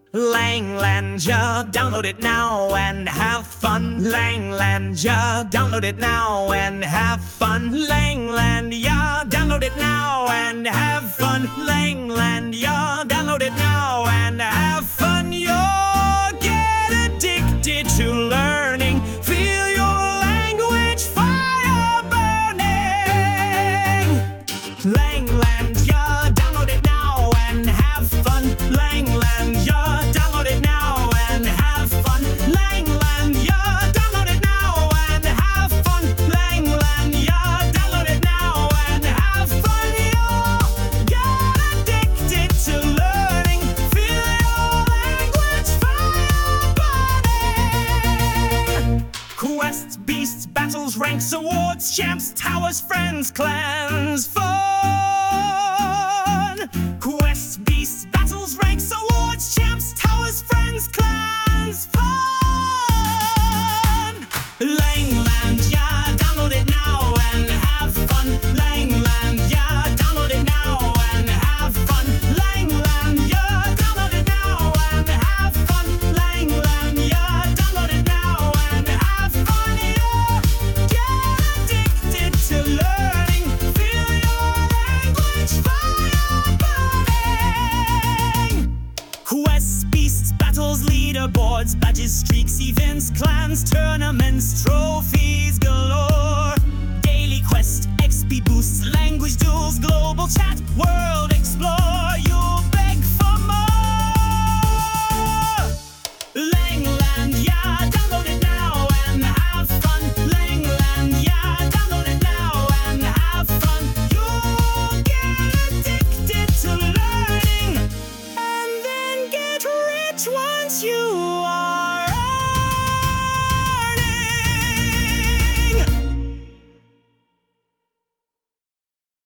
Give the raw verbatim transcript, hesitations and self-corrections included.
Langlandia, download it now and have fun. Langlandia, download it now and have fun. Langlandia, download it now and have fun. Langlandia, download it now and have fun. You'll get addicted to learning. Feel your language fire burning. Langlandia, download it now and have fun. Langlandia, download it now and have fun. Langlandia, download it now and have fun. Langlandia, download it now and have fun. You'll get addicted to learning. Feel your language fire burning. Quests, beasts, battles, ranks, awards, champs, towers, friends, clans, fun. Quests, beasts, battles, ranks, awards, champs, towers, friends, clans, fun. Langlandia, download it now and have fun. Langlandia, download it now and have fun. Langlandia, download it now and have fun. Langlandia, download it now and have fun. You get addicted to learning. Feel your language fire burning. Quests, beasts, battles, leaderboards, badges, streaks, events, clans, tournaments, trophies galore. Daily quest, X P boosts, language duels, global chat, world explore. You'll beg for more. Langlandia, download it now and have fun. Langlandia, download it now and have fun. You'll get addicted to learning and then get rich once you